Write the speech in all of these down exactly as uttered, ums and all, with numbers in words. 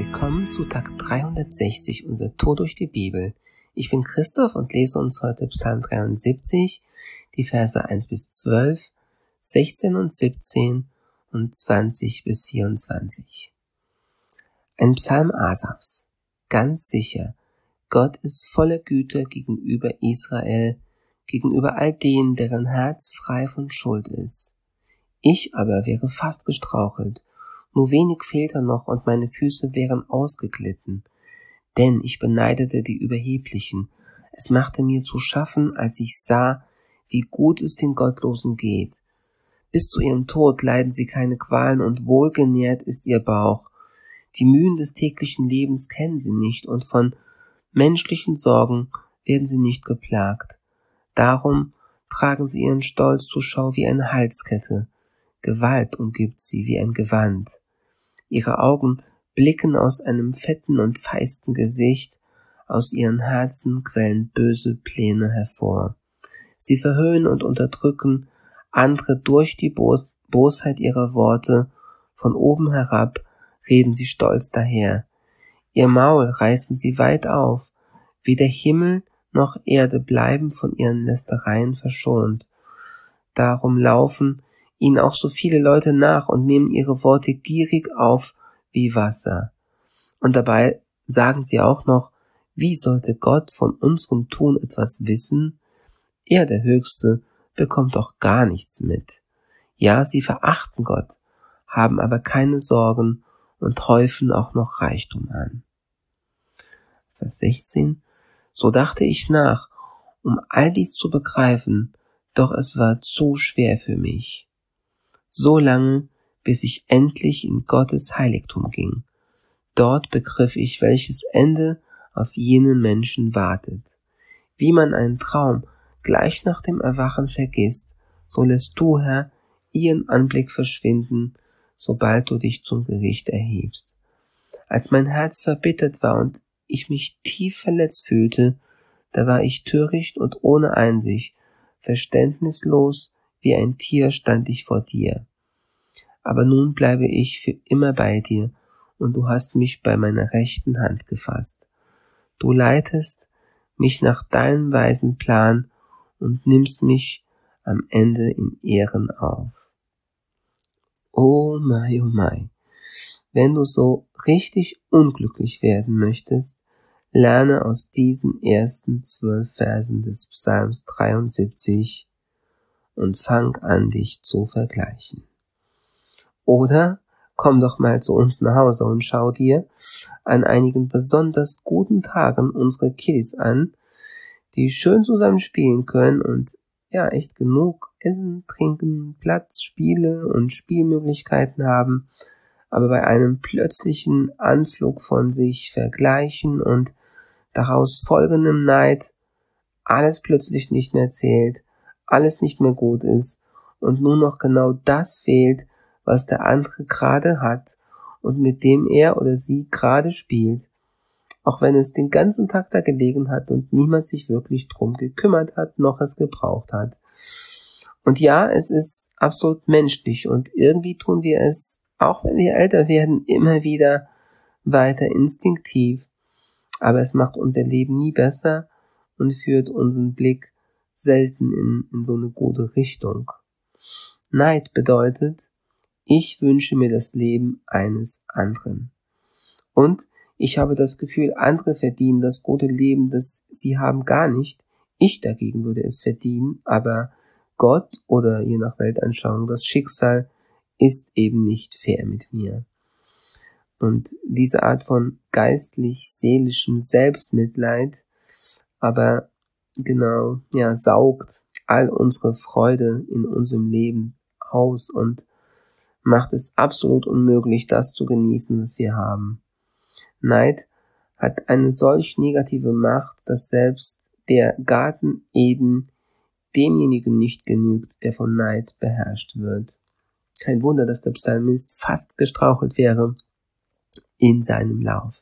Willkommen zu Tag dreihundertsechzig, unser Tour durch die Bibel. Ich bin Christoph und lese uns heute Psalm dreiundsiebzig, die Verse eins bis zwölf, sechzehn und siebzehn und zwanzig bis vierundzwanzig. Ein Psalm Asafs. Ganz sicher, Gott ist voller Güte gegenüber Israel, gegenüber all denen, deren Herz frei von Schuld ist. Ich aber wäre fast gestrauchelt, nur wenig fehlte noch und meine Füße wären ausgeglitten. Denn ich beneidete die Überheblichen. Es machte mir zu schaffen, als ich sah, wie gut es den Gottlosen geht. Bis zu ihrem Tod leiden sie keine Qualen und wohlgenährt ist ihr Bauch. Die Mühen des täglichen Lebens kennen sie nicht und von menschlichen Sorgen werden sie nicht geplagt. Darum tragen sie ihren Stolz zur Schau wie eine Halskette. Gewalt umgibt sie wie ein Gewand. Ihre Augen blicken aus einem fetten und feisten Gesicht, aus ihren Herzen quellen böse Pläne hervor. Sie verhöhnen und unterdrücken andere durch die Bos- Bosheit ihrer Worte, von oben herab reden sie stolz daher. Ihr Maul reißen sie weit auf, weder Himmel noch Erde bleiben von ihren Lästereien verschont. Darum laufen ihnen auch so viele Leute nach und nehmen ihre Worte gierig auf wie Wasser. Und dabei sagen sie auch noch, wie sollte Gott von unserem Tun etwas wissen? Er, der Höchste, bekommt doch gar nichts mit. Ja, sie verachten Gott, haben aber keine Sorgen und häufen auch noch Reichtum an. Vers sechzehn. So dachte ich nach, um all dies zu begreifen, doch es war zu schwer für mich. So lange, bis ich endlich in Gottes Heiligtum ging. Dort begriff ich, welches Ende auf jenen Menschen wartet. Wie man einen Traum gleich nach dem Erwachen vergisst, so lässt du, Herr, ihren Anblick verschwinden, sobald du dich zum Gericht erhebst. Als mein Herz verbittert war und ich mich tief verletzt fühlte, da war ich töricht und ohne Einsicht, verständnislos wie ein Tier stand ich vor dir. Aber nun bleibe ich für immer bei dir, und du hast mich bei meiner rechten Hand gefasst. Du leitest mich nach deinem weisen Plan und nimmst mich am Ende in Ehren auf. Oh mein, oh mein, wenn du so richtig unglücklich werden möchtest, lerne aus diesen ersten zwölf Versen des Psalms dreiundsiebzig und fang an, dich zu vergleichen. Oder komm doch mal zu uns nach Hause und schau dir an einigen besonders guten Tagen unsere Kiddies an, die schön zusammen spielen können und ja, echt genug Essen, Trinken, Platz, Spiele und Spielmöglichkeiten haben, aber bei einem plötzlichen Anflug von sich vergleichen und daraus folgendem Neid alles plötzlich nicht mehr zählt, alles nicht mehr gut ist und nur noch genau das fehlt, was der andere gerade hat und mit dem er oder sie gerade spielt, auch wenn es den ganzen Tag da gelegen hat und niemand sich wirklich drum gekümmert hat, noch es gebraucht hat. Und ja, es ist absolut menschlich und irgendwie tun wir es, auch wenn wir älter werden, immer wieder weiter instinktiv, aber es macht unser Leben nie besser und führt unseren Blick selten in, in so eine gute Richtung. Neid bedeutet, ich wünsche mir das Leben eines anderen. Und ich habe das Gefühl, andere verdienen das gute Leben, das sie haben, gar nicht. Ich dagegen würde es verdienen, aber Gott oder je nach Weltanschauung das Schicksal ist eben nicht fair mit mir. Und diese Art von geistlich-seelischem Selbstmitleid, aber genau, ja, saugt all unsere Freude in unserem Leben aus und macht es absolut unmöglich, das zu genießen, was wir haben. Neid hat eine solch negative Macht, dass selbst der Garten Eden demjenigen nicht genügt, der von Neid beherrscht wird. Kein Wunder, dass der Psalmist fast gestrauchelt wäre in seinem Lauf.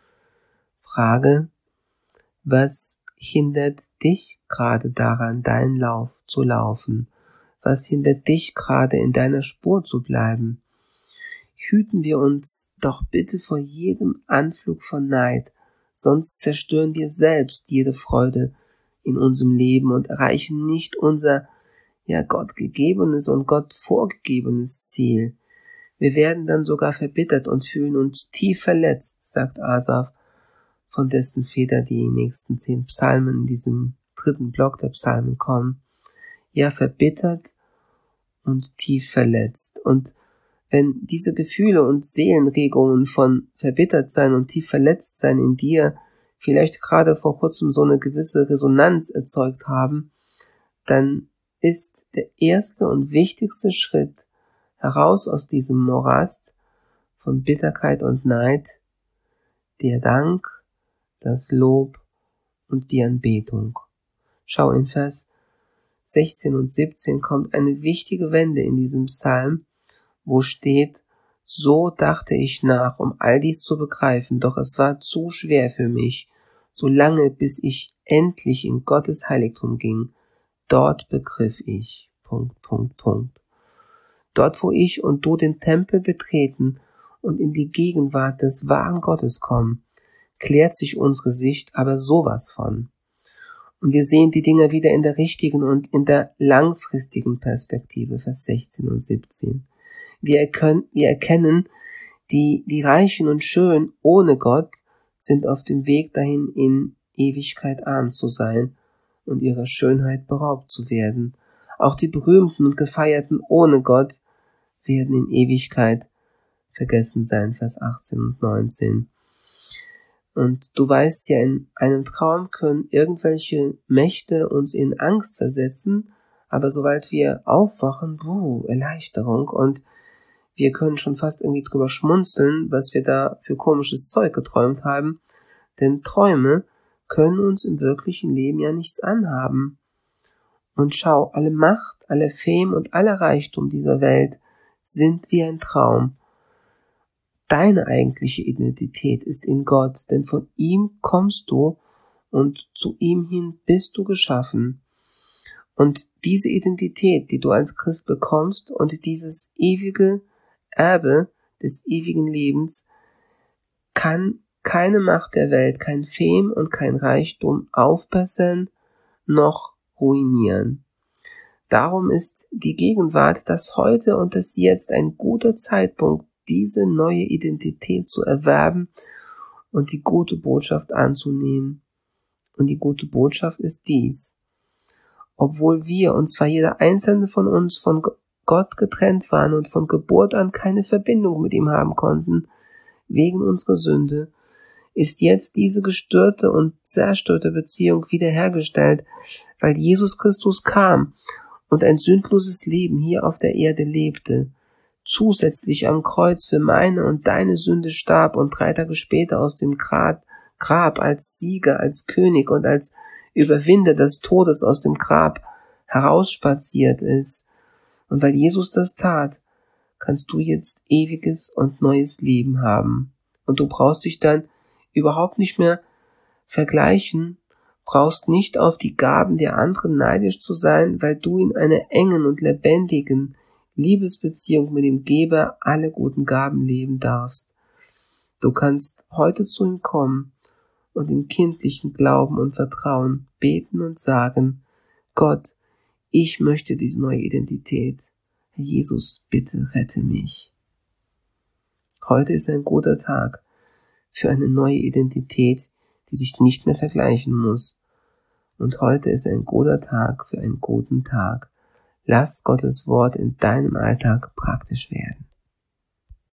Frage: Was hindert dich gerade daran, deinen Lauf zu laufen? Was hindert dich gerade, in deiner Spur zu bleiben? hüten wir uns doch bitte vor jedem Anflug von Neid, sonst zerstören wir selbst jede Freude in unserem Leben und erreichen nicht unser, ja, Gott gegebenes und Gott vorgegebenes Ziel. Wir werden dann sogar verbittert und fühlen uns tief verletzt, sagt Asaf, von dessen Feder die nächsten zehn Psalmen in diesem dritten Block der Psalmen kommen. Ja, verbittert und tief verletzt. Und wenn diese Gefühle und Seelenregungen von verbittert sein und tief verletzt sein in dir vielleicht gerade vor kurzem so eine gewisse Resonanz erzeugt haben, dann ist der erste und wichtigste Schritt heraus aus diesem Morast von Bitterkeit und Neid der Dank, das Lob und die Anbetung. Schau, in Vers sechzehn und siebzehn kommt eine wichtige Wende in diesem Psalm, wo steht: So dachte ich nach, um all dies zu begreifen, doch es war zu schwer für mich, so lange bis ich endlich in Gottes Heiligtum ging. Dort begriff ich, Punkt, Punkt, Punkt. Dort, wo ich und du den Tempel betreten und in die Gegenwart des wahren Gottes kommen, klärt sich unsere Sicht aber sowas von. Und wir sehen die Dinge wieder in der richtigen und in der langfristigen Perspektive, Vers sechzehn und siebzehn. Wir erkennen, wir erkennen, die, die Reichen und Schönen ohne Gott sind auf dem Weg dahin, in Ewigkeit arm zu sein und ihrer Schönheit beraubt zu werden. Auch die Berühmten und Gefeierten ohne Gott werden in Ewigkeit vergessen sein, Vers achtzehn und neunzehn. Und du weißt ja, in einem Traum können irgendwelche Mächte uns in Angst versetzen, aber sobald wir aufwachen, buh, Erleichterung, und wir können schon fast irgendwie drüber schmunzeln, was wir da für komisches Zeug geträumt haben, denn Träume können uns im wirklichen Leben ja nichts anhaben. Und schau, alle Macht, alle Fame und aller Reichtum dieser Welt sind wie ein Traum. Deine eigentliche Identität ist in Gott, denn von ihm kommst du und zu ihm hin bist du geschaffen. Und diese Identität, die du als Christ bekommst und dieses ewige Erbe des ewigen Lebens, kann keine Macht der Welt, kein Fame und kein Reichtum aufbessern noch ruinieren. Darum ist die Gegenwart, das Heute und das Jetzt ein guter Zeitpunkt, diese neue Identität zu erwerben und die gute Botschaft anzunehmen. Und die gute Botschaft ist dies: Obwohl wir, und zwar jeder einzelne von uns, von Gott getrennt waren und von Geburt an keine Verbindung mit ihm haben konnten, wegen unserer Sünde, ist jetzt diese gestörte und zerstörte Beziehung wiederhergestellt, weil Jesus Christus kam und ein sündloses Leben hier auf der Erde lebte, zusätzlich am Kreuz für meine und deine Sünde starb und drei Tage später aus dem Grab, Grab als Sieger, als König und als Überwinder des Todes aus dem Grab herausspaziert ist. Und weil Jesus das tat, kannst du jetzt ewiges und neues Leben haben. Und du brauchst dich dann überhaupt nicht mehr vergleichen, brauchst nicht auf die Gaben der anderen neidisch zu sein, weil du in einer engen und lebendigen Liebesbeziehung mit dem Geber alle guten Gaben leben darfst. Du kannst heute zu ihm kommen und im kindlichen Glauben und Vertrauen beten und sagen: Gott, ich möchte diese neue Identität. Herr Jesus, bitte rette mich. Heute ist ein guter Tag für eine neue Identität, die sich nicht mehr vergleichen muss. Und heute ist ein guter Tag für einen guten Tag. Lass Gottes Wort in deinem Alltag praktisch werden.